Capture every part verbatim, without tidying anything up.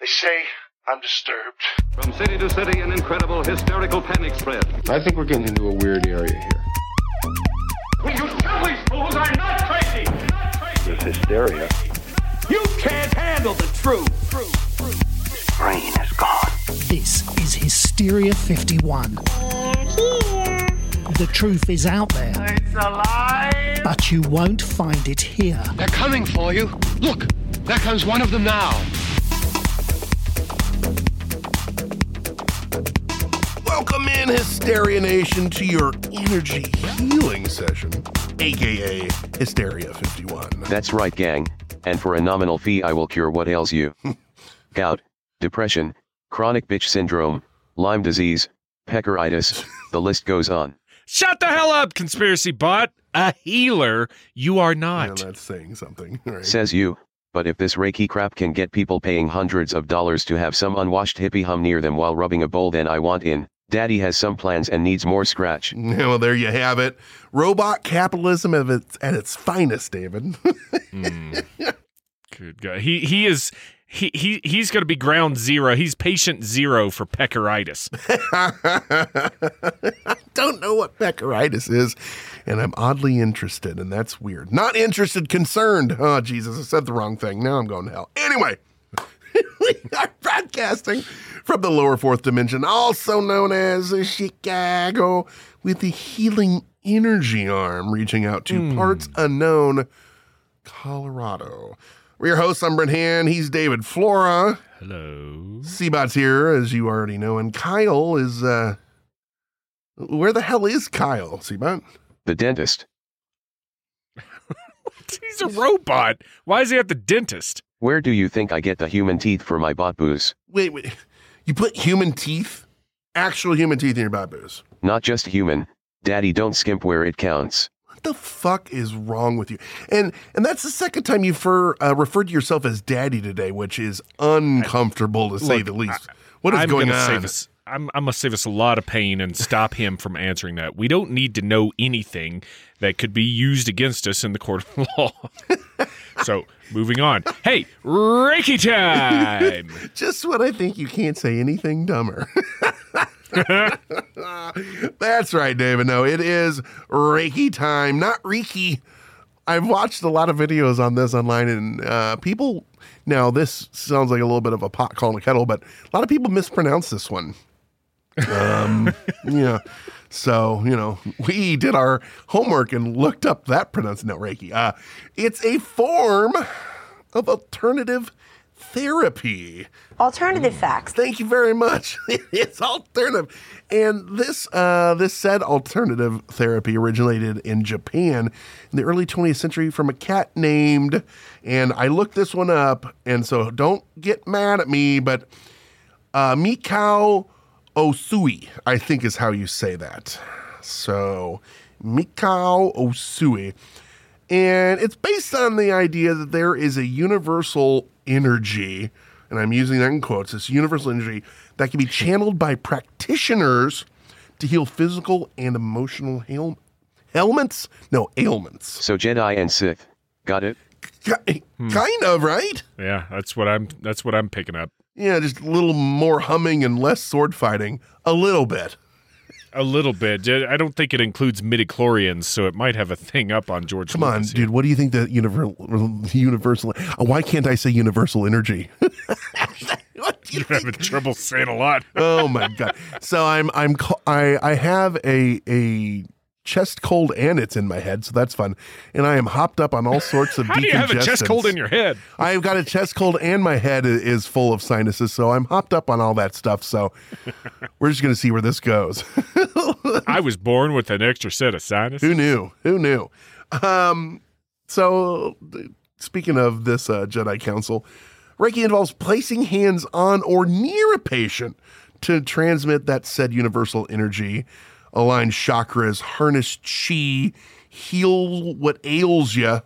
say I'm disturbed. From city to city, an incredible hysterical panic spread. I think we're getting into a weird area here. Will you tell these fools I'm not crazy? Not crazy. This hysteria. You can't handle the truth. Truth. Truth. Brain is gone. This is Hysteria fifty-one. They're here. The truth is out there. It's alive. But you won't find it here. They're coming for you. Look, there comes one of them now. Welcome in, Hysteria Nation, to your energy healing session, aka Hysteria fifty-one. That's right, gang. And for a nominal fee, I will cure what ails you. Gout, depression, chronic bitch syndrome, Lyme disease, Pecoritis, the list goes on. Shut the hell up, conspiracy bot. A healer, you are not. Yeah, that's saying something. Right? Says you. But if this Reiki crap can get people paying hundreds of dollars to have some unwashed hippie hum near them while rubbing a bowl, then I want in. Daddy has some plans and needs more scratch. Yeah, well, there you have it. Robot capitalism at its, at its finest, David. mm. Good guy. He he is he he he's going to be ground zero. He's patient zero for Pecoritis. I don't know what Pecoritis is, and I'm oddly interested, and that's weird. Not interested, concerned. Oh, Jesus, I said the wrong thing. Now I'm going to hell. Anyway, we are broadcasting from the lower fourth dimension, also known as Chicago, with the healing energy arm reaching out to mm. parts unknown, Colorado. We're your hosts. I'm Brent Hand. He's David Flora. Hello. Seabot's here, as you already know, and Kyle is, uh, where the hell is Kyle, Seabot? The dentist. He's a robot. Why is he at the dentist? Where do you think I get the human teeth for my bot booze? Wait, wait. You put human teeth, actual human teeth in your bot booze? Not just human. Daddy, don't skimp where it counts. What the fuck is wrong with you? And and that's the second time you've uh, referred to yourself as daddy today, which is uncomfortable to say Look, the least. I, what is I'm going gonna on? Save us, I'm, I'm going to save us a lot of pain and stop him from answering that. We don't need to know anything that could be used against us in the court of law. So, moving on. Hey, Reiki time! Just when I think you can't say anything dumber. That's right, David. No, it is Reiki time, not Reiki. I've watched a lot of videos on this online, and uh, people, now this sounds like a little bit of a pot calling a kettle, but a lot of people mispronounce this one. Um, yeah. So, you know, we did our homework and looked up that pronunciation. No, Reiki. Uh, it's a form of alternative therapy. Alternative facts. Thank you very much. It's alternative. And this uh, this said alternative therapy originated in Japan in the early twentieth century from a cat named, and I looked this one up, and so don't get mad at me, but uh, Mikao Usui, I think is how you say that. So, Mikao Usui. And it's based on the idea that there is a universal energy, and I'm using that in quotes, this universal energy that can be channeled by practitioners to heal physical and emotional ail- ailments? No, ailments. So Jedi and Sith. Got it? K- hmm. Kind of, right? Yeah, that's what I'm that's what I'm picking up. Yeah, just a little more humming and less sword fighting. A little bit. A little bit. I don't think it includes midichlorians, so it might have a thing up on George Come Lucas on, here. dude. What do you think the universal, universal uh, why can't I say universal energy? What do you You're think? having trouble saying a lot. Oh my God. So I'm, I'm, I, I have a, a chest cold and it's in my head. So that's fun. And I am hopped up on all sorts of How do you have a chest cold in your head? I've got a chest cold and my head is full of sinuses. So I'm hopped up on all that stuff. So we're just going to see where this goes. I was born with an extra set of sinuses. Who knew? Who knew? Um, so speaking of this uh, Jedi Council, Reiki involves placing hands on or near a patient to transmit that said universal energy, align chakras, harness chi, heal what ails you,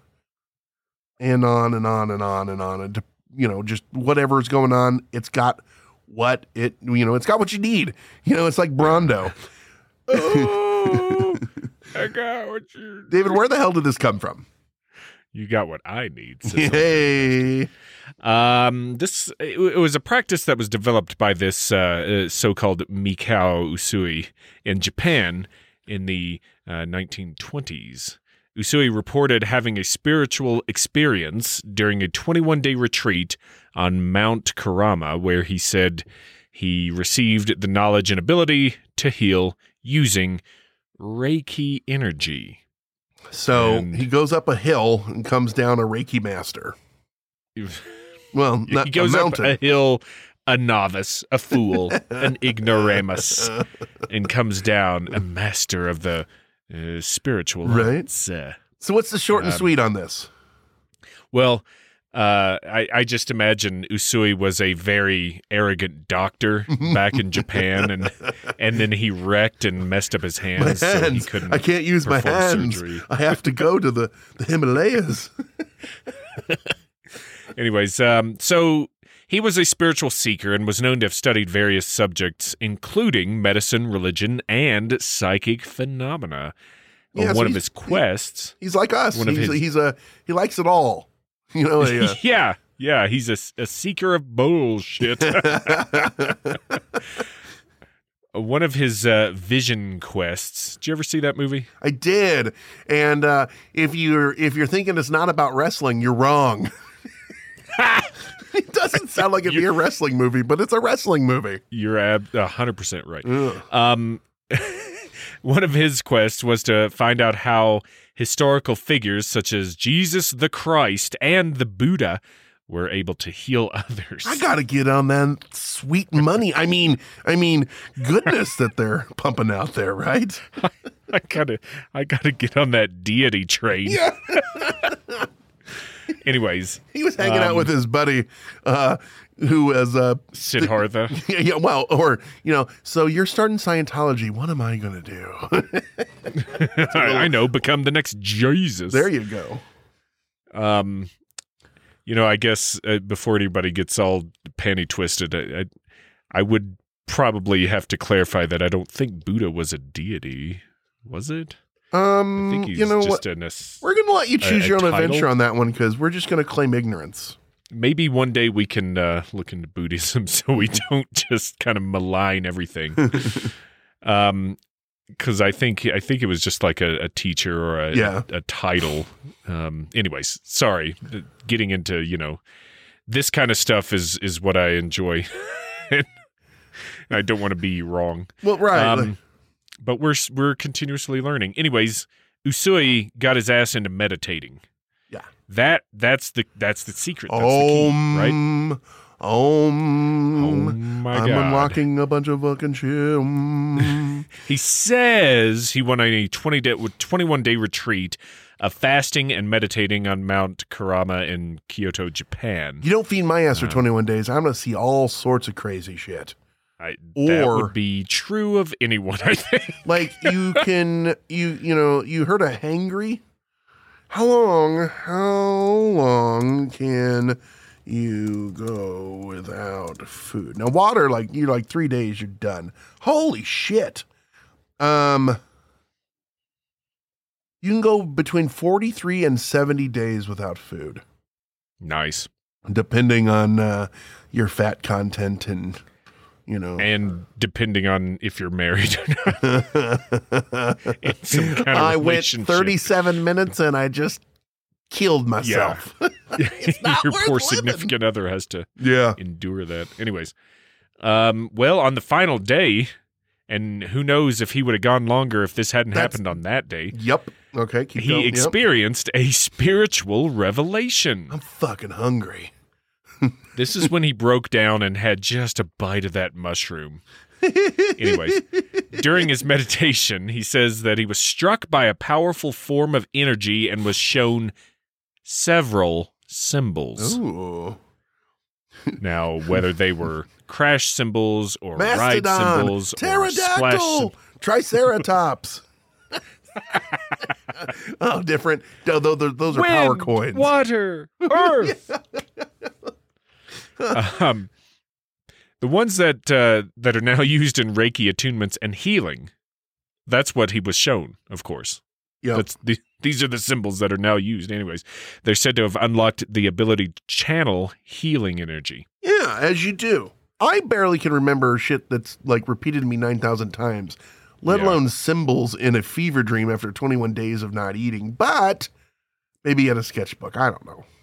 and on and on and on and on. And, you know, just whatever's going on, it's got what it, you know, it's got what you need. You know, it's like Brondo. Oh, I got what you David, where the hell did this come from? You got what I need. Cicely. Hey. Um, this it, it was a practice that was developed by this uh, uh, so-called Mikao Usui in Japan in the uh, nineteen twenties. Usui reported having a spiritual experience during a twenty-one day retreat on Mount Kurama, where he said he received the knowledge and ability to heal using Reiki energy. So And- he goes up a hill and comes down a Reiki master. Well, not he goes a up mountain. a hill, a novice, a fool, an ignoramus, and comes down a master of the uh, spiritual Right. arts. Uh, So what's the short and Um, sweet on this? well, uh, I, I just imagine Usui was a very arrogant doctor back in Japan, and and then he wrecked and messed up his My hands, so he hands. couldn't. I can't use my perform hands. surgery. I have to go to the, the Himalayas. Anyways, um, so he was a spiritual seeker and was known to have studied various subjects, including medicine, religion, and psychic phenomena. Yeah, On so one of he's- his quests. He's like us. One of he's, his- he's a he likes it all. You know, a, uh, yeah, yeah, he's a, a seeker of bullshit. One of his uh, vision quests. Did you ever see that movie? I did. And uh, if you're if you're thinking it's not about wrestling, you're wrong. It doesn't sound like it'd be a wrestling movie, but it's a wrestling movie. You're ab- one hundred percent right. Ugh. Um, one of his quests was to find out how historical figures such as Jesus the Christ and the Buddha were able to heal others. I gotta get on that sweet money. I mean, I mean, goodness that they're pumping out there, right? I gotta, I gotta get on that deity train. Yeah. Anyways, He was hanging Um, out with his buddy, uh, who was uh, Siddhartha. yeah, yeah, well, or you know, so you're starting Scientology. What am I gonna do? I, I know, become the next Jesus. There you go. Um, you know, I guess uh, before anybody gets all panty twisted, I, I, I would probably have to clarify that I don't think Buddha was a deity. Was it? Um, I think he's you know just what? an ass- We're gonna let you choose a- your a own title? adventure on that one because we're just gonna claim ignorance. Maybe one day we can uh, look into Buddhism so we don't just kind of malign everything. um, because I think I think it was just like a, a teacher or a, Yeah. a, a title. Um, anyways, sorry, getting into you know this kind of stuff is is what I enjoy. I don't want to be wrong. Well, right. Um, but we're we're continuously learning. Anyways, Usui got his ass into meditating. Yeah. That that's the that's the secret. That's the key, right? Om, Om. Oh my I'm God. unlocking a bunch of fucking shit. Om. He says he went on a twenty day, twenty-one day retreat of fasting and meditating on Mount Kurama in Kyoto, Japan. You don't feed my ass for Uh, twenty-one days. I'm gonna see all sorts of crazy shit. I, that or- would be true of anyone, I think. Like you can, you you know, you heard of hangry? How long? How long can you go without food? Now, water, like you're like three days, you're done. Holy shit! Um, you can go between forty-three and seventy days without food, Nice. depending on uh, your fat content and you know. And depending on if you're married or not. In some kind of I went relationship. thirty-seven minutes and I just killed myself. not Your worth poor living. significant other has to Yeah. endure that. Anyways, um, well, on the final day, and who knows if he would have gone longer if this hadn't That's- happened on that day, Yep. Okay. Keep he going. Yep. experienced a spiritual revelation. I'm fucking hungry. This is when he broke down and had just a bite of that mushroom. Anyways, during his meditation, he says that he was struck by a powerful form of energy and was shown several symbols. Ooh. Now, whether they were crash symbols or ride Mastodon, symbols or pterodactyl, splash symbols. triceratops. Oh, different. Those, those, those are power coins. Water, earth. um, the ones that uh, that are now used in Reiki attunements and healing. That's what he was shown, of course. Yep. That's the, these are the symbols that are now used. Anyways, they're said to have unlocked the ability to channel healing energy. Yeah, as you do. I barely can remember shit that's like repeated to me nine thousand times, let Yeah. alone symbols in a fever dream after twenty-one days of not eating. But maybe in a sketchbook. I don't know.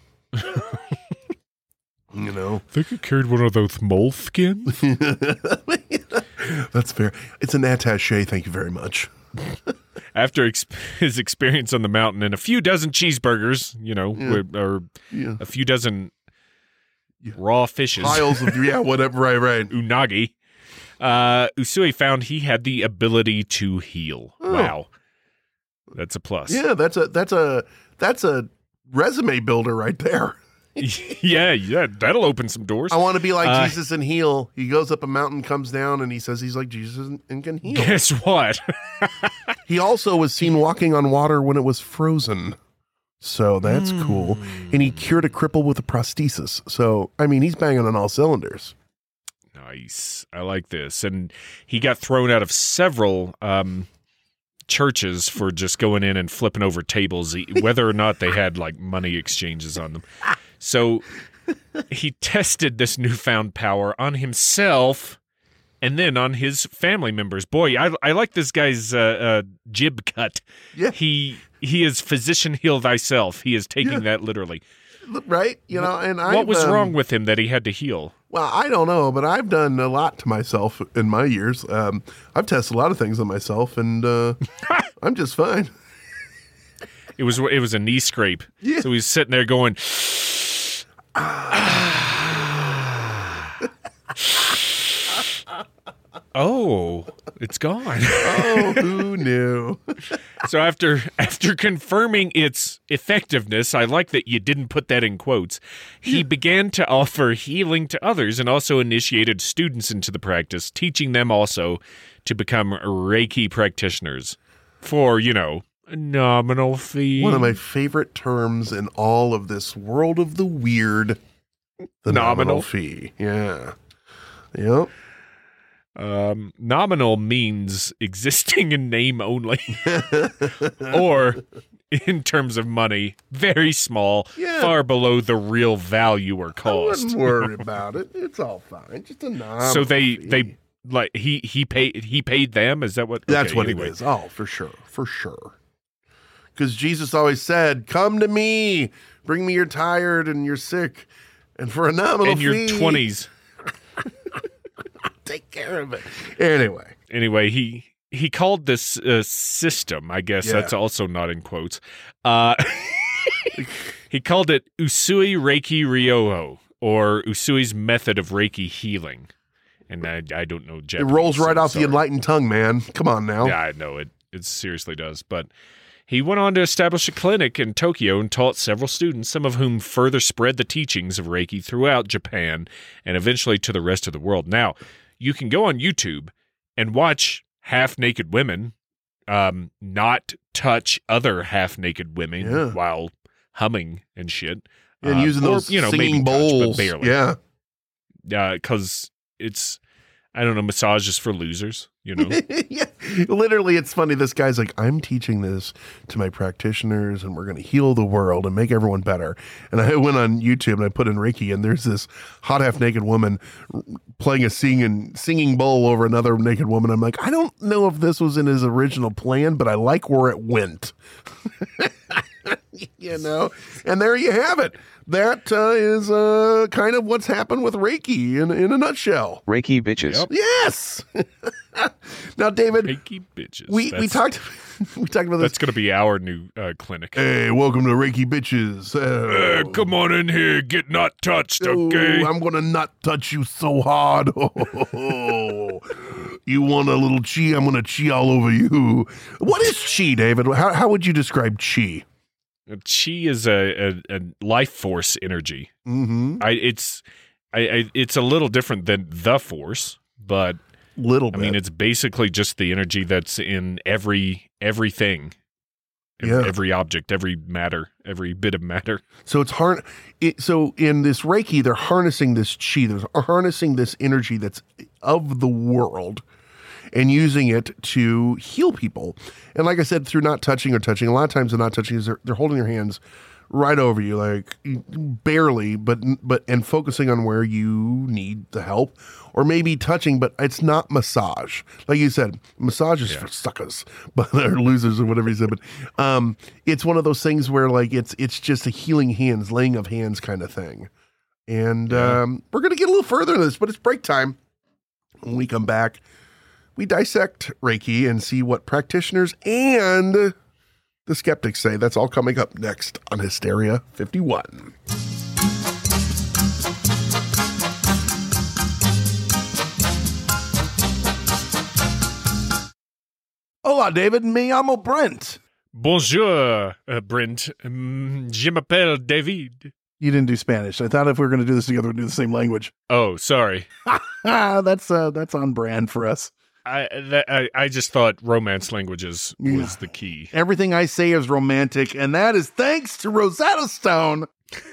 You know? I think I carried one of those moleskins. That's fair. It's an attaché. Thank you very much. After ex- his experience on the mountain and a few dozen cheeseburgers, you know, Yeah. or, or Yeah. a few dozen Yeah. raw fishes, Piles of, yeah, whatever. Right, right. unagi, uh, Usui found he had the ability to heal. Oh. Wow. That's a plus. Yeah, that's a, that's a, that's a resume builder right there. yeah, yeah, that'll open some doors. I want to be like Uh, Jesus and heal. He goes up a mountain, comes down, and he says he's like Jesus and, and can heal. Guess what? He also was seen walking on water when it was frozen. So that's Mm. cool. And he cured a cripple with a prosthesis. So, I mean, he's banging on all cylinders. Nice. I like this. And he got thrown out of several um, churches for just going in and flipping over tables, e- whether or not they had like money exchanges on them. So he tested this newfound power on himself and then on his family members. Boy, I, I like this guy's uh, uh, jib cut. Yeah. He he is physician heal thyself. He is taking Yeah. that literally. Right? You know, and I What was um, wrong with him that he had to heal? Well, I don't know, but I've done a lot to myself in my years. Um, I've tested a lot of things on myself, and uh, I'm just fine. It was it was a knee scrape. Yeah. So he's sitting there going, "Oh, it's gone." Oh, who knew? So after after confirming its effectiveness, I like that you didn't put that in quotes. He began to offer healing to others and also initiated students into the practice, teaching them also to become Reiki practitioners for, you know, a nominal fee. One of my favorite terms in all of this world of the weird, the nominal, Nominal. fee. Yeah. Yep. Um, nominal means existing in name only, or in terms of money, very small, Yeah. far below the real value or I cost. wouldn't worry about it. It's all fine. Just a nominal So they fee. they like he he paid he paid them. Is that what? That's okay, what anyway. it is. Oh, for sure. For sure. Because Jesus always said, come to me. Bring me you're tired and you're sick. And for a nominal In your fee, twenties. take care of it. Anyway. Anyway, he he called this uh, system. I guess Yeah. that's also not in quotes. Uh, he called it Usui Reiki Ryoho, or Usui's method of Reiki healing. And I, I don't know It Japanese. rolls right so off sorry. the enlightened tongue, man. Come on now. Yeah, I know it. It seriously does. But he went on to establish a clinic in Tokyo and taught several students, some of whom further spread the teachings of Reiki throughout Japan and eventually to the rest of the world. Now, you can go on YouTube and watch half-naked women um, not touch other half-naked women Yeah. while humming and shit. And Uh, using or, those you know, maybe singing touch, but bowls. barely. Yeah. Because it's, I don't know, massages for losers, you know? Yeah. Literally, it's funny. This guy's like, I'm teaching this to my practitioners and we're going to heal the world and make everyone better. And I went on YouTube and I put in Reiki and there's this hot half naked woman r- playing a singing, singing bowl over another naked woman. I'm like, I don't know if this was in his original plan, but I like where it went. You know, and there you have it. That uh, is uh, kind of what's happened with Reiki in, in a nutshell. Reiki bitches. Yep. Yes. Now, David, Reiki bitches. we, we That's- talked we talked about this. That's going to be our new uh, clinic. Hey, welcome to Reiki Bitches. Uh, Oh. come on in here, get not touched, Oh, okay? I'm gonna not touch you so hard. Oh, you want a little chi? I'm gonna chi all over you. What is chi, David? How how would you describe chi? Chi is a, a, a life force energy. Mm-hmm. I it's I, I it's a little different than the force, but Little I bit. mean it's basically just the energy that's in every everything, ev- Yeah. every object, every matter, every bit of matter. So it's har- it, So in this Reiki, they're harnessing this chi. They're harnessing this energy that's of the world, and using it to heal people. And like I said, through not touching or touching, a lot of times the not touching is they're, they're holding their hands right over you, like barely, but but and focusing on where you need the help, or maybe touching, but it's not massage. Like you said, massage is yeah. for suckers, but or losers or whatever you said. But um, it's one of those things where like it's it's just a healing hands, laying of hands kind of thing. And yeah. um, we're gonna get a little further into this, but it's break time. When we come back, we dissect Reiki and see what practitioners and the skeptics say. That's all coming up next on Hysteria fifty-one. Hola, David. Me llamo Brent. Bonjour, uh, Brent. Um, je m'appelle David. You didn't do Spanish. I thought if we were going to do this together, we'd do the same language. Oh, sorry. that's uh, that's on brand for us. I, that, I I just thought romance languages was yeah. the key. Everything I say is romantic, and that is thanks to Rosetta Stone.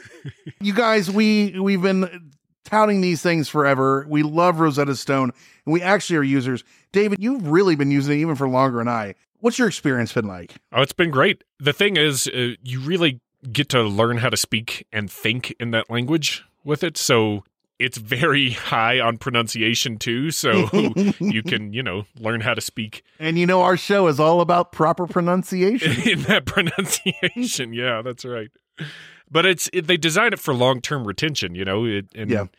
You guys, we we've been touting these things forever. We love Rosetta Stone, and we actually are users. David, you've really been using it even for longer than I. What's your experience been like? Oh, it's been great. The thing is, uh, you really get to learn how to speak and think in that language with it. So it's very high on pronunciation too, so you can, you know, learn how to speak. And you know, our show is all about proper pronunciation. In that pronunciation, yeah, that's right. But it's it, they design it for long-term retention, you know. It, and yeah.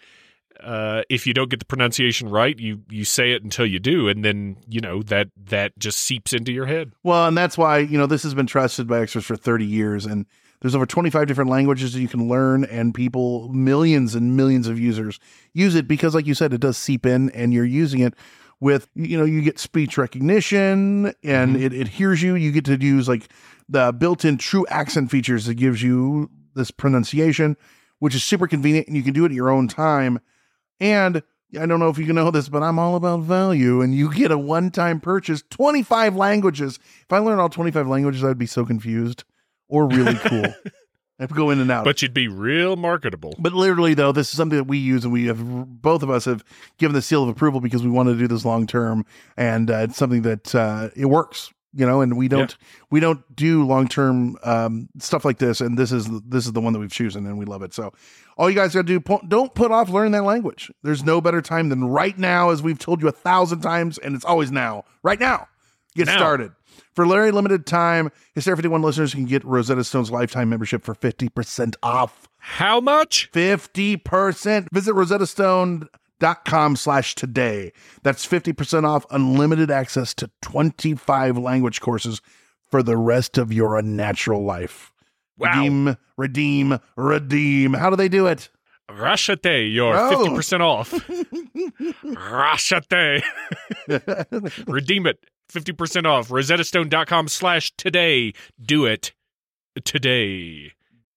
uh, if you don't get the pronunciation right, you you say it until you do, and then you know that that just seeps into your head. Well, and that's why you know this has been trusted by experts for thirty years, and there's over twenty-five different languages that you can learn, and people, millions and millions of users use it because, like you said, it does seep in, and you're using it with, you know, you get speech recognition, and mm-hmm. it, it hears you. You get to use like the built-in true accent features that gives you this pronunciation, which is super convenient, and you can do it at your own time. And I don't know if you know this, but I'm all about value, and you get a one-time purchase, twenty-five languages. If I learned all twenty-five languages, I'd be so confused. Or really cool. I have to go in and out. But you'd be real marketable. But literally, though, this is something that we use, and we have both of us have given the seal of approval because we want to do this long term, and uh, it's something that uh, it works, you know. And we don't yeah. we don't do long term um, stuff like this, and this is this is the one that we've chosen, and we love it. So, all you guys got to do, don't put off learning that language. There's no better time than right now, as we've told you a thousand times, and it's always now. Right now, get now. started. For a very limited time, Hysteria fifty-one listeners can get Rosetta Stone's lifetime membership for fifty percent off. How much? fifty percent. Visit rosettastone.com slash today. That's fifty percent off unlimited access to twenty-five language courses for the rest of your unnatural life. Wow. Redeem, redeem, redeem. How do they do it? Rashate, you're oh. fifty percent off. Rashate. Redeem it. fifty percent off. rosettastone.com slash today. Do it today.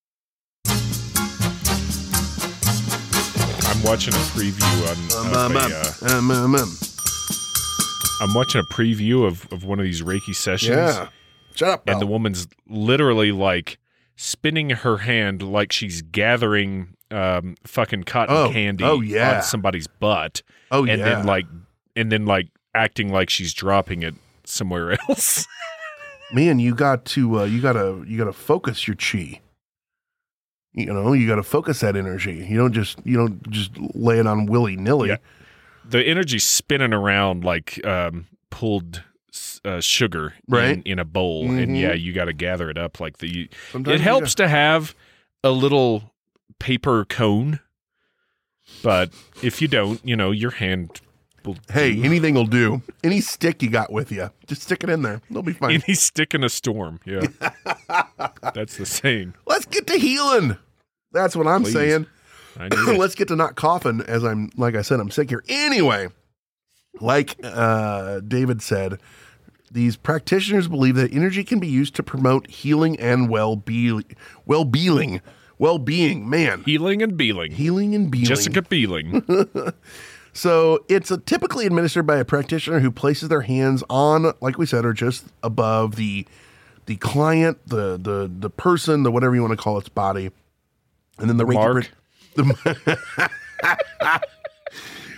I'm watching a preview on um, um, a, uh, um, um, um. I'm watching a preview of, of one of these Reiki sessions. Yeah. Shut up, and Bill. the woman's literally like spinning her hand like she's gathering um, fucking cotton oh. candy oh, yeah. on somebody's butt. Oh, and yeah. then like and then like acting like she's dropping it somewhere else. Man, you got to uh, you gotta you gotta focus your chi. You know, you gotta focus that energy. You don't just you don't just lay it on willy nilly. Yeah. The energy's spinning around like um, pulled uh, sugar right? in, in a bowl, mm-hmm. and yeah, you got to gather it up like the. Sometimes it helps to have a little paper cone, but if you don't, you know, your hand. Hey, anything will do. Any stick you got with you, just stick it in there. They'll be fine. Any stick in a storm. Yeah. That's the saying. Let's get to healing. That's what I'm Please. saying. I need it. Let's get to not coughing as I'm, like I said, I'm sick here. Anyway, like uh, David said, these practitioners believe that energy can be used to promote healing and well-being. Well-being. Well-being, man. Healing and beeling. Healing and beeling. Jessica Beeling. So it's a typically administered by a practitioner who places their hands on, like we said, or just above the the client, the the the person, the whatever you want to call its body, and then the, the Reiki mark. The,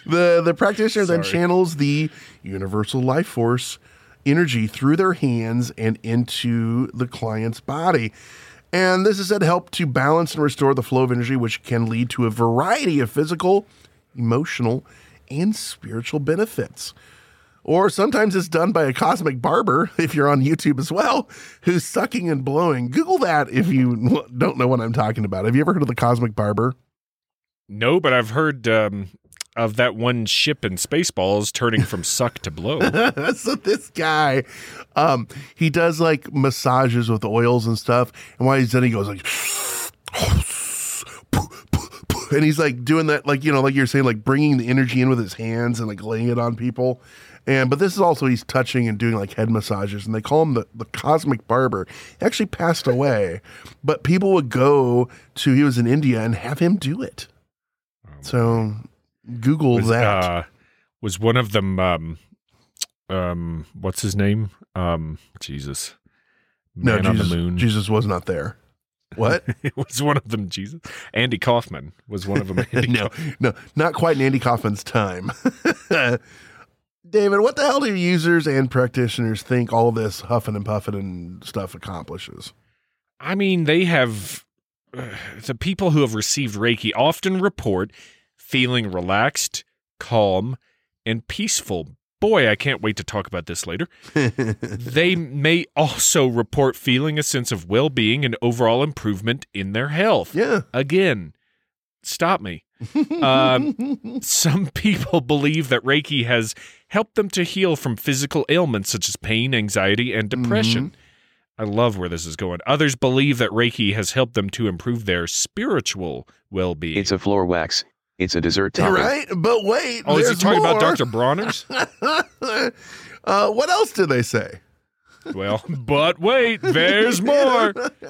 The the practitioner then Sorry. channels the universal life force energy through their hands and into the client's body. And this is said to help to balance and restore the flow of energy, which can lead to a variety of physical, emotional, and spiritual benefits. Or sometimes it's done by a cosmic barber, if you're on YouTube as well, who's sucking and blowing. Google that if you don't know what I'm talking about. Have you ever heard of the cosmic barber? No, but I've heard um, of that one ship in Spaceballs turning from suck to blow. So this guy, um, he does like massages with oils and stuff. And while he's done, he goes like, and he's like doing that, like, you know, like you're saying, like bringing the energy in with his hands and like laying it on people. And, but this is also, he's touching and doing like head massages, and they call him the, the cosmic barber. He actually passed away, but people would go to, he was in India, and have him do it. So Google was, that. Uh, was one of them, um, um, what's his name? Um, Jesus. Man no, on Jesus, the moon. Jesus was not there. What? It was one of them, Jesus. Andy Kaufman was one of them. Andy no, no, not quite in Andy Kaufman's time. David, what the hell do users and practitioners think all this huffing and puffing and stuff accomplishes? I mean, they have, uh, the people who have received Reiki often report feeling relaxed, calm, and peaceful. Boy, I can't wait to talk about this later. They may also report feeling a sense of well-being and overall improvement in their health. Yeah. Again, stop me. um, some people believe that Reiki has helped them to heal from physical ailments such as pain, anxiety, and depression. Mm-hmm. I love where this is going. Others believe that Reiki has helped them to improve their spiritual well-being. It's a floor wax. It's a dessert topping. Right? But wait, oh, is he talking more. about Doctor Bronner's? uh, what else did they say? Well, but wait, there's more.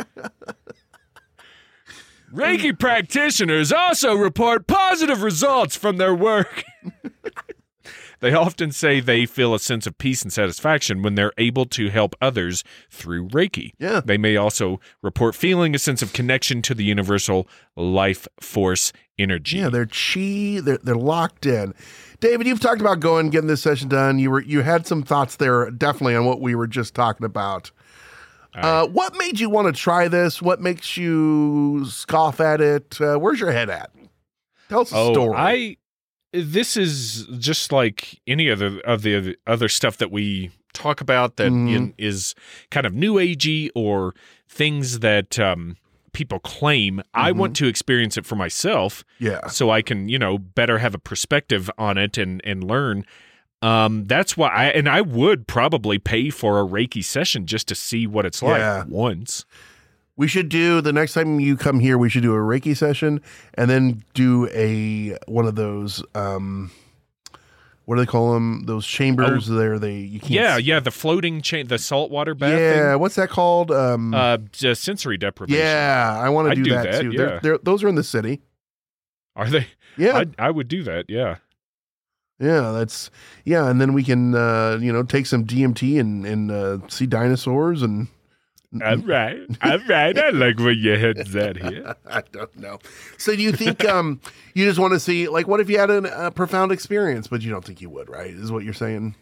Reiki practitioners also report positive results from their work. They often say they feel a sense of peace and satisfaction when they're able to help others through Reiki. Yeah. They may also report feeling a sense of connection to the universal life force energy. Yeah, they're chi, they're, they're locked in. David, you've talked about going, getting this session done. You were you had some thoughts there definitely on what we were just talking about. Uh, what made you want to try this? What makes you scoff at it? Uh, where's your head at? Tell us a oh, story. I this is just like any other of the other stuff that we talk about that Mhm. in, is kind of new agey or things that um, people claim. I want to experience it for myself, Yeah. so I can, you know, better have a perspective on it and and learn. Um, that's why I and I would probably pay for a Reiki session just to see what it's like Yeah. once. We should do, the next time you come here, we should do a Reiki session and then do a one of those, um, what do they call them? Those chambers Oh. there. They you can't. Yeah, yeah, the floating chain, the saltwater bath. Yeah. thing. What's that called? Um, Uh, just sensory deprivation. yeah, I want to I'd do, do that, that, too. yeah. They're, they're, those are in the city. Are they? Yeah. I I would do that. Yeah. Yeah, that's yeah, and then we can uh, you know take some D M T and and uh, see dinosaurs and. All right, all right. I like where your head's at here. I don't know. So do you think um you just want to see, like, what if you had an, a profound experience, but you don't think you would, right? Is what you're saying?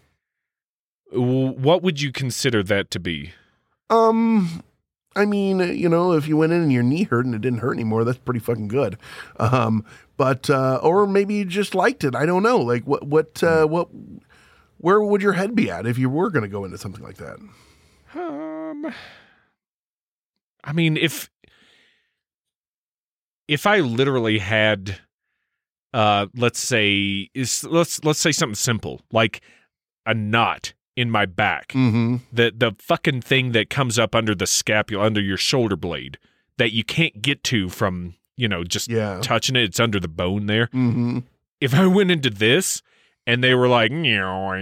What would you consider that to be? Um, I mean, you know, if you went in and your knee hurt and it didn't hurt anymore, that's pretty fucking good. Um, but uh, or maybe you just liked it. I don't know. Like, what what uh, what where would your head be at if you were going to go into something like that? Um, I mean, if if I literally had, uh, let's say, is let's let's say something simple like a knot in my back, Mm-hmm. the the fucking thing that comes up under the scapula, under your shoulder blade, that you can't get to from, you know, just Yeah. touching it. It's under the bone there. Mm-hmm. If I went into this and they were like, you know,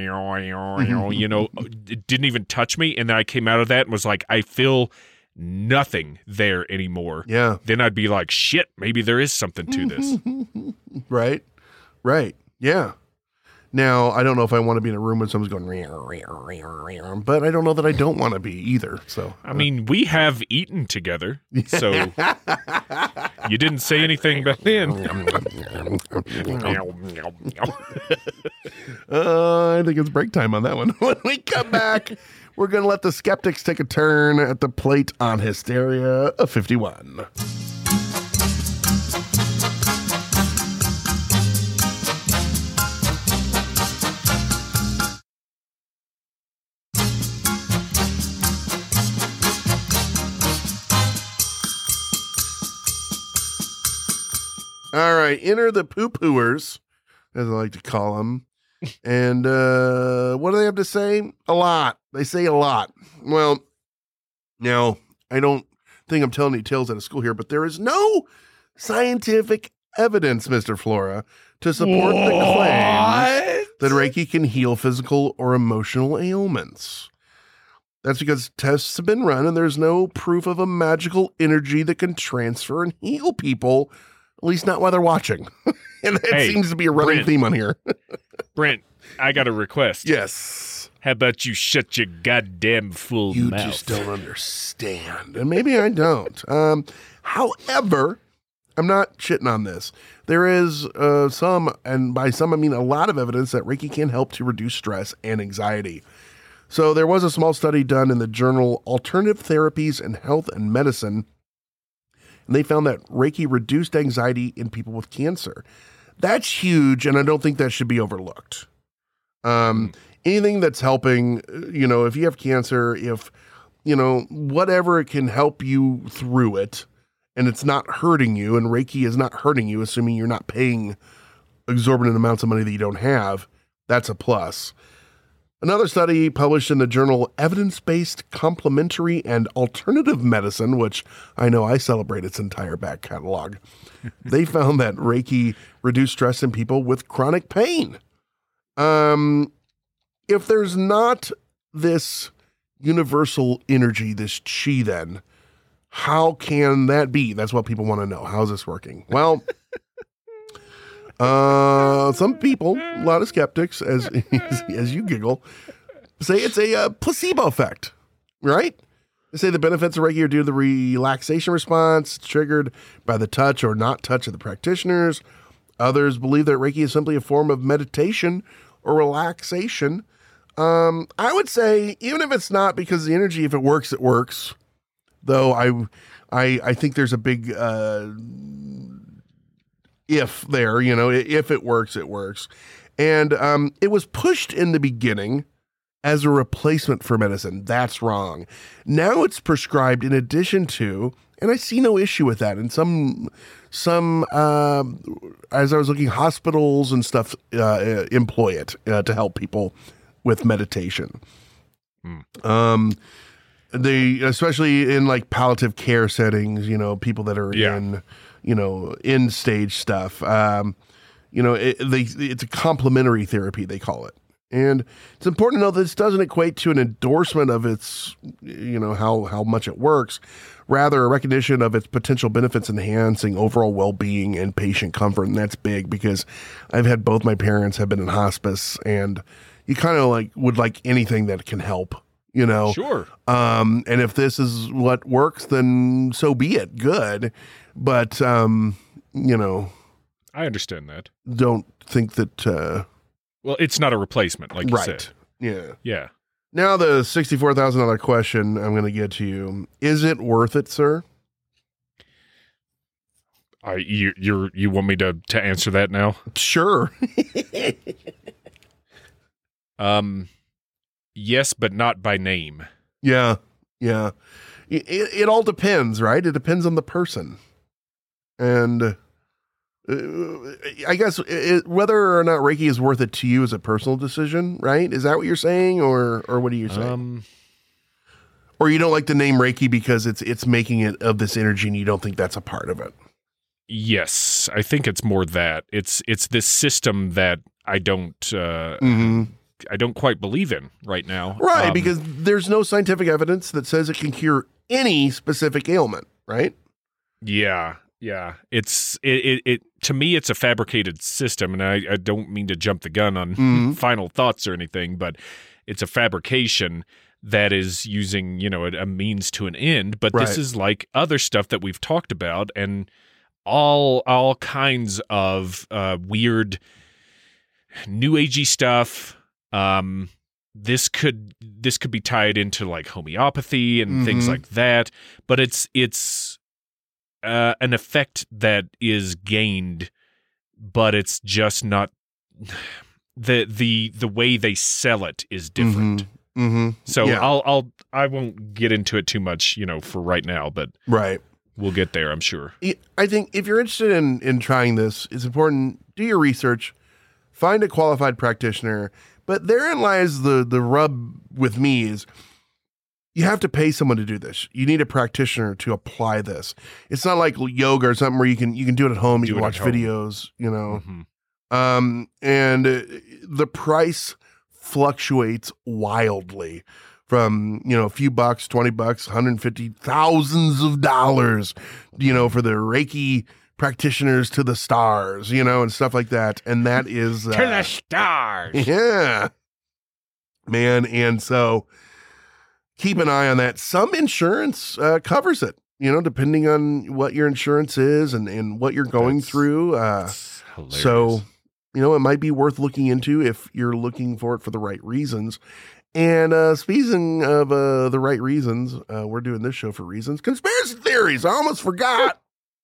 it didn't even touch me, and then I came out of that and was like, I feel nothing there anymore. Yeah. Then I'd be like, shit, maybe there is something to this. Right. Right. Yeah. Now, I don't know if I want to be in a room when someone's going, rear, rear, rear, rear, but I don't know that I don't want to be either. So, I mean, we have eaten together, so you didn't say anything back then. uh, I think it's break time on that one. When we come back, we're going to let the skeptics take a turn at the plate on Hysteria fifty-one. All right, enter the poo-pooers, as I like to call them. And uh, what do they have to say? A lot. They say a lot. Well, now, I don't think I'm telling you tales out of school here, but there is no scientific evidence, Mister Flora, to support what? the claim that Reiki can heal physical or emotional ailments. That's because tests have been run, and there's no proof of a magical energy that can transfer and heal people, at least not while they're watching. And that hey, seems to be a running Brent, theme on here. Brent, I got a request. Yes. How about you shut your goddamn full you mouth? You just don't understand. And maybe I don't. Um, however, I'm not shitting on this. There is uh, some, and by some I mean a lot of evidence that Reiki can help to reduce stress and anxiety. So there was a small study done in the journal Alternative Therapies in Health and Medicine, and they found that Reiki reduced anxiety in people with cancer. That's huge, and I don't think that should be overlooked. Um, anything that's helping, you know, if you have cancer, if, you know, whatever it can help you through it, and it's not hurting you, and Reiki is not hurting you, assuming you're not paying exorbitant amounts of money that you don't have, that's a plus. Another study published in the journal Evidence-Based Complementary and Alternative Medicine, which I know I celebrate its entire back catalog, they found that Reiki reduced stress in people with chronic pain. Um, if there's not this universal energy, this chi, then how can that be? That's what people want to know. How's this working? Well, uh, some people, a lot of skeptics, as as, as you giggle, say it's a uh, placebo effect, right? They say the benefits of Reiki are due to the relaxation response triggered by the touch or not touch of the practitioners. Others believe that Reiki is simply a form of meditation or relaxation. Um, I would say, even if it's not because of the energy, if it works, it works. Though I, I, I think there's a big uh, if there, you know, if it works, it works. And um, it was pushed in the beginning as a replacement for medicine. That's wrong. Now it's prescribed in addition to, and I see no issue with that. And some, some uh, as I was looking, hospitals and stuff uh, employ it uh, to help people with meditation. Mm. Um, they, especially in like palliative care settings, you know, people that are yeah. in, you know, in stage stuff. Um, you know, it, they, it's a complementary therapy, they call it. And it's important to know that this doesn't equate to an endorsement of its, you know, how, how much it works, rather a recognition of its potential benefits enhancing overall well-being and patient comfort. And that's big because I've had both my parents have been in hospice, and you kind of like would like anything that can help, you know? Sure. Um, and if this is what works, then so be it. Good. But, um, you know, I understand that. Don't think that, uh, well, it's not a replacement, like you right. said. Yeah. Yeah. Now the sixty-four thousand dollars question I'm going to get to you. Is it worth it, sir? I you you you want me to to answer that now? Sure. um yes, but not by name. Yeah. Yeah. It, it, it all depends, right? It depends on the person. And Uh, I guess it, whether or not Reiki is worth it to you is a personal decision, right? Is that what you're saying, or or what are you saying? Um, or you don't like the name Reiki because it's it's making it of this energy, and you don't think that's a part of it? Yes, I think it's more that it's it's this system that I don't uh, mm-hmm. I don't quite believe in right now, right? Um, because there's no scientific evidence that says it can cure any specific ailment, right? Yeah. Yeah, it's it, it, it to me it's a fabricated system, and I, I don't mean to jump the gun on Mhm. final thoughts or anything, but it's a fabrication that is using, you know, a, a means to an end. But Right. this is like other stuff that we've talked about, and all all kinds of uh, weird new agey stuff. Um, this could this could be tied into like homeopathy and things Mhm. like that, but it's it's. Uh, an effect that is gained, but it's just not the the the way they sell it is different. Mm-hmm. So Yeah. I'll I'll I won't get into it too much, you know, for right now, but Right. we'll get there, I'm sure. I think if you're interested in, in trying this, it's important, do your research, find a qualified practitioner. But therein lies the, the rub with me is you have to pay someone to do this. You need a practitioner to apply this. It's not like yoga or something where you can you can do it at home. You Do can it watch at home. videos, you know. Mhm. Um, and uh, the price fluctuates wildly from, you know, a few bucks, twenty bucks, one hundred fifty, thousands of dollars, you know, for the Reiki practitioners to the stars, you know, and stuff like that. And that is uh, To the stars. yeah, man. And so keep an eye on that. Some insurance uh, covers it, you know, depending on what your insurance is and, and what you're going That's- through. Uh, That's hilarious. so, you know, it might be worth looking into if you're looking for it for the right reasons. And uh, speaking of uh, the right reasons, uh, we're doing this show for reasons. Conspiracy theories. I almost forgot.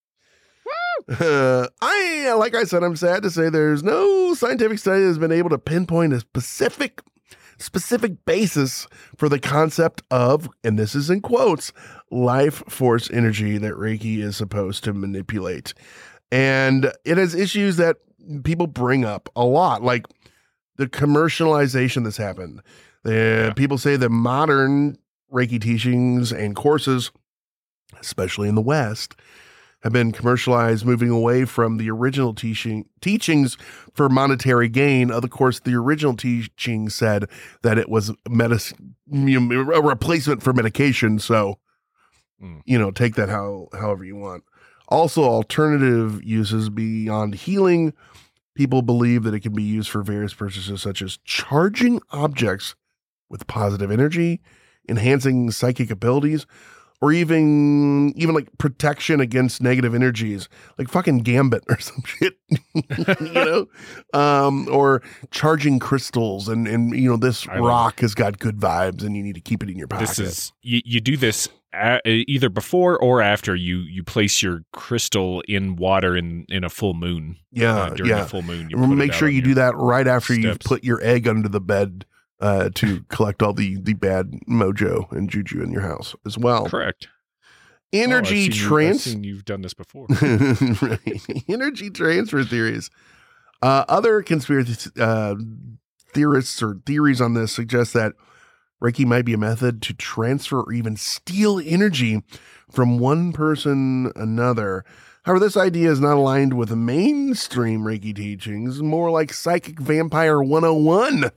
Uh, I, like I said, I'm sad to say there's no scientific study that's been able to pinpoint a specific, specific basis for the concept of, and this is in quotes, life force energy that Reiki is supposed to manipulate. And it has issues that people bring up a lot, like the commercialization that's happened. The, Yeah. People say that modern Reiki teachings and courses, especially in the West, have been commercialized, moving away from the original teaching teachings for monetary gain. Of course, the original teaching said that it was medicine, a replacement for medication. So, Mm. you know, take that how however you want. Also, alternative uses beyond healing. People believe that it can be used for various purposes, such as charging objects with positive energy, enhancing psychic abilities, or even even like protection against negative energies, like fucking Gambit or some shit, you know, um, or charging crystals, and and you know this I love rock has got good vibes, and you need to keep it in your pocket. This is you, you do this a, either before or after you you place your crystal in water in in a full moon. yeah, uh, during yeah. a full moon. You And put it make out sure on you your do that right after you've steps. put your egg under the bed uh, to collect all the the bad mojo and juju in your house as well. Correct. Energy Oh, I've seen you- I've trans. seen you've done this before. Right. Energy transfer theories. Uh, other conspiracy uh, theorists or theories on this suggest that Reiki might be a method to transfer or even steal energy from one person another. However, this idea is not aligned with the mainstream Reiki teachings, more like Psychic Vampire one oh one.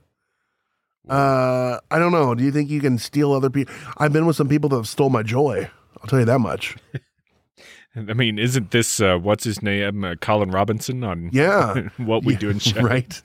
Uh, I don't know. Do you think you can steal other people? I've been with some people that have stole my joy. I'll tell you that much. I mean, isn't this uh, what's his name, uh, Colin Robinson on Yeah. What We Yeah, Do in Shadow? Right.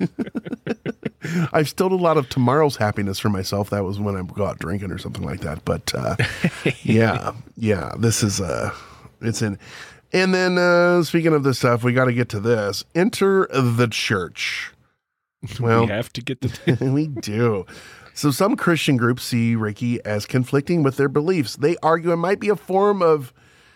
I've stolen a lot of tomorrow's happiness for myself. That was when I go out drinking or something like that. But uh, yeah, yeah, this is uh, it's in. And then uh, speaking of this stuff, we got to get to this. Enter the church. Well, we have to get the. we do. So some Christian groups see Reiki as conflicting with their beliefs. They argue it might be a form of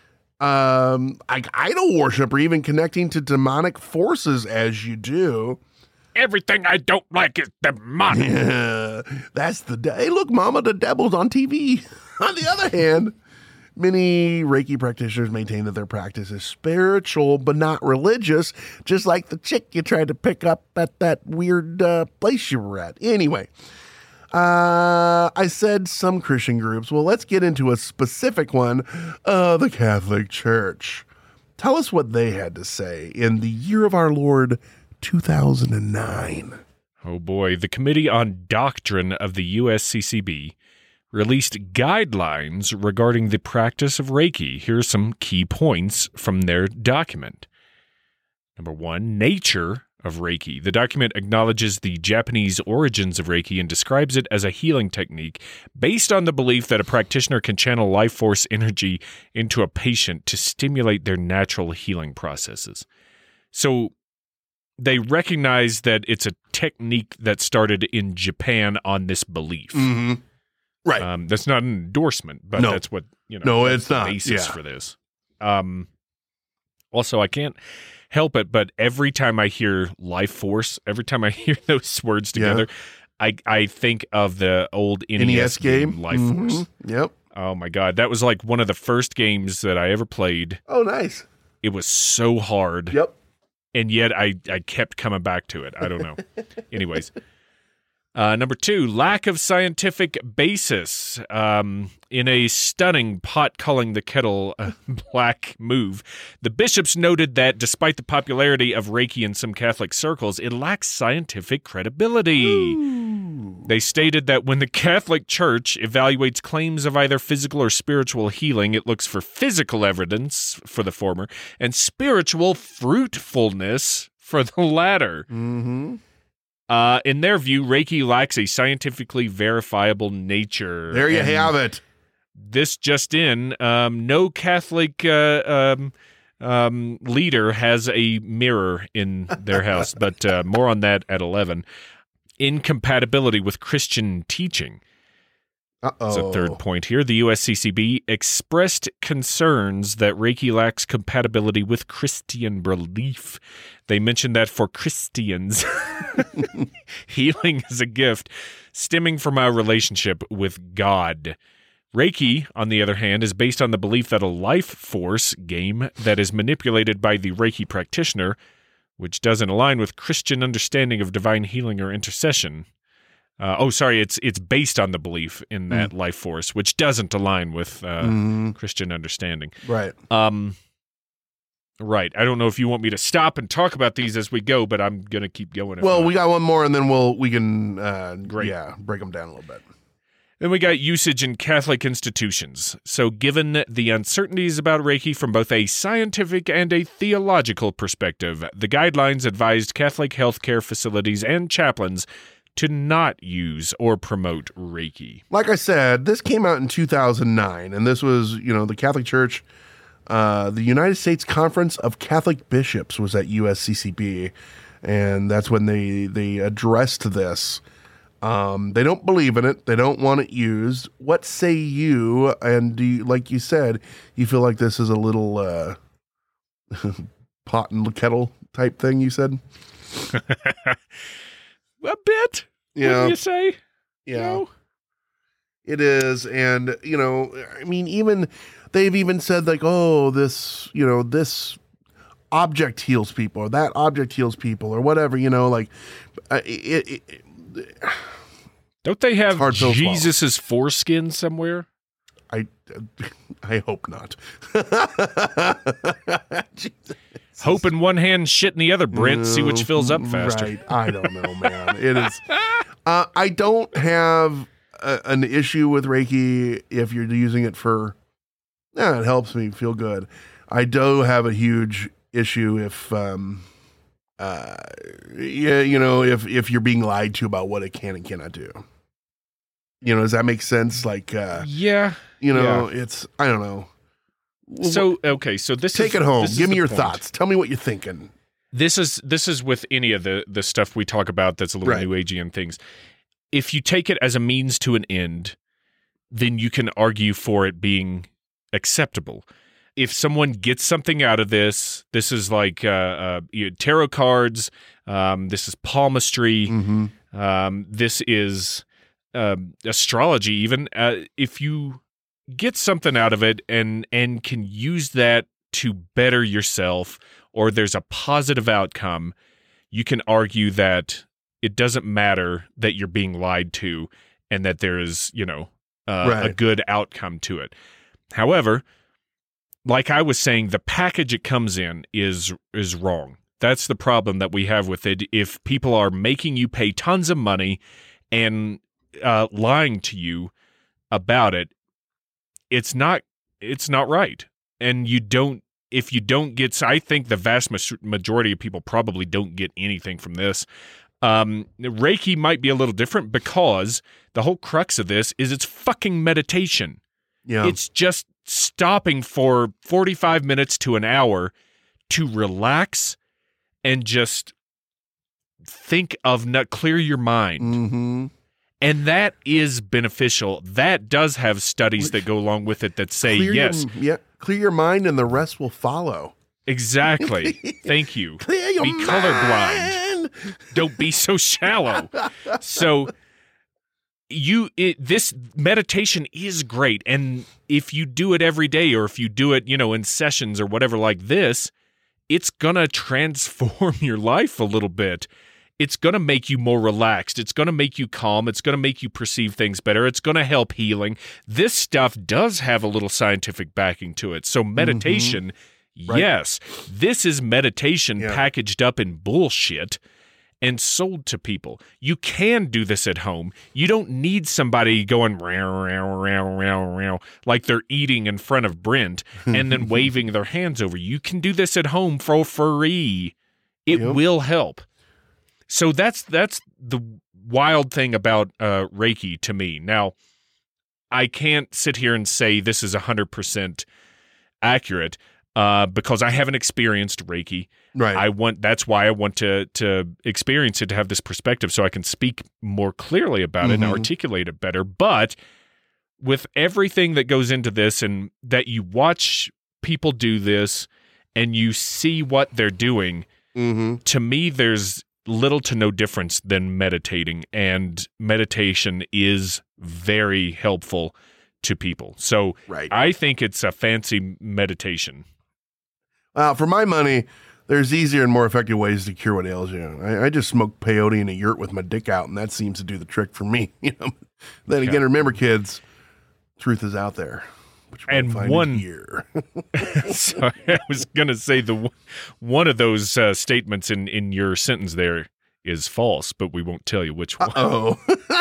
um, like idol worship or even connecting to demonic forces as you do. Everything I don't like is demonic. Yeah, that's the day. Hey, look, Mama, the devil's on T V. On the other hand, many Reiki practitioners maintain that their practice is spiritual but not religious, just like the chick you tried to pick up at that weird uh, place you were at. Anyway, uh, I said some Christian groups. Well, let's get into a specific one, uh, the Catholic Church. Tell us what they had to say in the year of our Lord, two thousand nine. Oh boy, the Committee on Doctrine of the U S C C B released guidelines regarding the practice of Reiki. Here are some key points from their document. Number one, nature of Reiki. The document acknowledges the Japanese origins of Reiki and describes it as a healing technique based on the belief that a practitioner can channel life force energy into a patient to stimulate their natural healing processes. So they recognize that it's a technique that started in Japan on this belief. Mm-hmm. Right. Um, that's not an endorsement, but no. that's what, you know, no, that's it's the not. basis Yeah. for this. Um, also, I can't help it, but every time I hear life force, every time I hear those words together, yeah. I I think of the old N E S, N E S game, game Life mm-hmm. Force. Yep. Oh my God. That was like one of the first games that I ever played. Oh, nice. It was so hard. Yep. And yet I, I kept coming back to it. I don't know. Anyways. Uh, number two, lack of scientific basis. Um, in a stunning pot calling the kettle uh, black move, the bishops noted that despite the popularity of Reiki in some Catholic circles, it lacks scientific credibility. Ooh. They stated that when the Catholic Church evaluates claims of either physical or spiritual healing, it looks for physical evidence for the former and spiritual fruitfulness for the latter. Mm-hmm. Uh, in their view, Reiki lacks a scientifically verifiable nature. There you and have it. This just in, um, no Catholic uh, um, um, leader has a mirror in their house, but uh, more on that at eleven. Incompatibility with Christian teaching. Uh-oh. That's a third point here. The U S C C B expressed concerns that Reiki lacks compatibility with Christian belief. They mentioned that for Christians, healing is a gift stemming from our relationship with God. Reiki, on the other hand, is based on the belief that a life force game that is manipulated by the Reiki practitioner, which doesn't align with Christian understanding of divine healing or intercession. Uh, oh, sorry, it's it's based on the belief in that mm. life force, which doesn't align with uh, mm. Christian understanding. Right. Um, right. I don't know if you want me to stop and talk about these as we go, but I'm going to keep going. Well, we got one more, and then we'll we can uh, Great. yeah break them down a little bit. Then we got usage in Catholic institutions. So given the uncertainties about Reiki from both a scientific and a theological perspective, the guidelines advised Catholic healthcare facilities and chaplains to not use or promote Reiki. Like I said, this came out in two thousand nine, and this was, you know, the Catholic Church, uh, the United States Conference of Catholic Bishops was at U S C C B, and that's when they, they addressed this. Um, they don't believe in it. They don't want it used. What say you? And do you, like you said, you feel like this is a little uh, pot and kettle type thing, you said? A bit, yeah. What do you say? Yeah, no? It is. And, you know, I mean, even they've even said like, oh, this, you know, this object heals people or that object heals people or whatever, you know, like uh, it, it, it don't they have Jesus's foreskin somewhere? I, I hope not. Hope in one hand, shit in the other, Brent. See which fills up faster. Right. I don't know, man. It is. Uh, I don't have a, an issue with Reiki if you're using it for. Yeah, it helps me feel good. I do have a huge issue if, um, uh, yeah, you know, if if you're being lied to about what it can and cannot do. You know, does that make sense? Like, uh, yeah, you know, yeah. it's I don't know. So okay, so this take is, it home. Give me your point. thoughts. Tell me what you're thinking. This is this is with any of the the stuff we talk about that's a little right. new agey and things. If you take it as a means to an end, then you can argue for it being acceptable. If someone gets something out of this, this is like uh, uh, tarot cards. Um, this is palmistry. Mm-hmm. Um, this is um, astrology. Even uh, if you get something out of it and and can use that to better yourself, or there's a positive outcome, you can argue that it doesn't matter that you're being lied to and that there is, you know, uh, right. a good outcome to it. However, like I was saying, the package it comes in is is wrong. That's the problem that we have with it. If people are making you pay tons of money and uh, lying to you about it, it's not it's not right. And you don't if you don't get I think the vast majority of people probably don't get anything from this. Um, Reiki might be a little different because the whole crux of this is it's fucking meditation. Yeah. It's just stopping for forty-five minutes to an hour to relax and just think of not clear your mind. Mm-hmm. And that is beneficial. That does have studies that go along with it that say clear yes. Your, yeah, clear your mind and the rest will follow. Exactly. Thank you. Clear your be mind. colorblind. Don't be so shallow. So you it, this meditation is great, and if you do it every day, or if you do it, you know, in sessions or whatever like this, it's gonna transform your life a little bit. It's going to make you more relaxed. It's going to make you calm. It's going to make you perceive things better. It's going to help healing. This stuff does have a little scientific backing to it. So meditation, mm-hmm. right. yes, this is meditation yeah. packaged up in bullshit and sold to people. You can do this at home. You don't need somebody going row, row, row, row, row, like they're eating in front of Brent and then waving their hands over. You can do this at home for free. It yep. will help. So that's that's the wild thing about uh, Reiki to me. Now, I can't sit here and say this is one hundred percent accurate uh, because I haven't experienced Reiki. Right. I want that's why I want to to experience it, to have this perspective so I can speak more clearly about mm-hmm. it and articulate it better. But with everything that goes into this, and that you watch people do this and you see what they're doing, mm-hmm. to me there's little to no difference than meditating, and meditation is very helpful to people. So right. I think it's a fancy meditation. Well, for my money, there's easier and more effective ways to cure what ails you. I, I just smoke peyote in a yurt with my dick out, and that seems to do the trick for me. You know. Then again, yeah. remember, kids, truth is out there. Which and find one here. Sorry, I was gonna say the one of those uh, statements in, in your sentence there is false, but we won't tell you which one. Oh,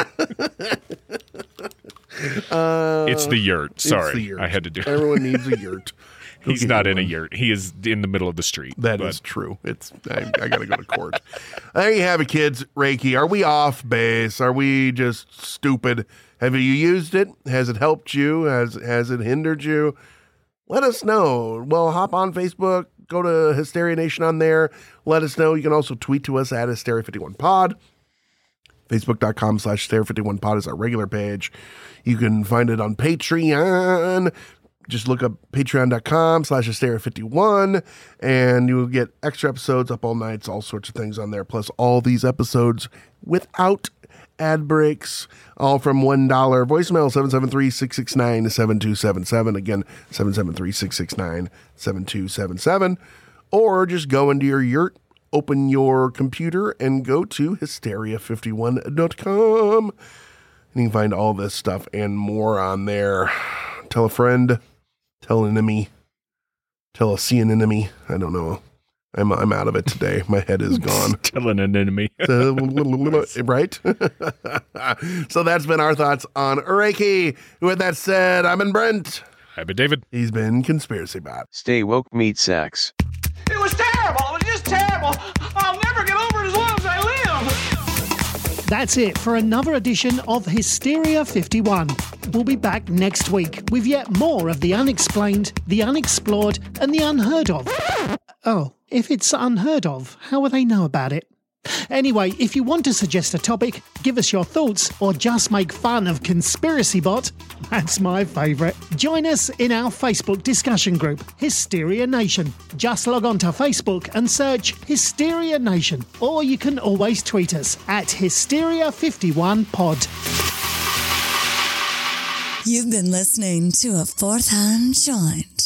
uh, it's the yurt. Sorry, the yurt. I had to do. Everyone needs a yurt. He's not in one. a yurt. He is in the middle of the street. That but. is true. It's I, I got to go to court. There you have it, kids. Reiki. Are we off base? Are we just stupid? Have you used it? Has it helped you? Has has it hindered you? Let us know. Well, hop on Facebook. Go to Hysteria Nation on there. Let us know. You can also tweet to us at Hysteria fifty-one pod. Facebook.com slash Hysteria fifty-one pod is our regular page. You can find it on Patreon. Just look up patreon.com slash Hysteria fifty-one, and you'll get extra episodes, up all nights, all sorts of things on there, plus all these episodes without ad breaks, all from one dollar. Voicemail seven seven three, six six nine, seven two seven seven. Again, seven seven three, six six nine, seven two seven seven. Or just go into your yurt, open your computer, and go to hysteria fifty-one dot com. And you can find all this stuff and more on there. Tell a friend. Tell an enemy. Tell a see an enemy. I don't know. I'm I'm out of it today. My head is gone. Telling an enemy. Right? So that's been our thoughts on Reiki. With that said, I'm in Brent. I've been David. He's been Conspiracy Bot. Stay woke, meat sacks. It was terrible. It was just terrible. I'll never get over it as long as I live. That's it for another edition of Hysteria fifty-one. We'll be back next week with yet more of the unexplained, the unexplored, and the unheard of. Oh, if it's unheard of, how will they know about it? Anyway, if you want to suggest a topic, give us your thoughts, or just make fun of Conspiracy Bot, that's my favourite. Join us in our Facebook discussion group, Hysteria Nation. Just log on to Facebook and search Hysteria Nation, or you can always tweet us at Hysteria fifty-one pod. You've been listening to a Fourth Hand Joint.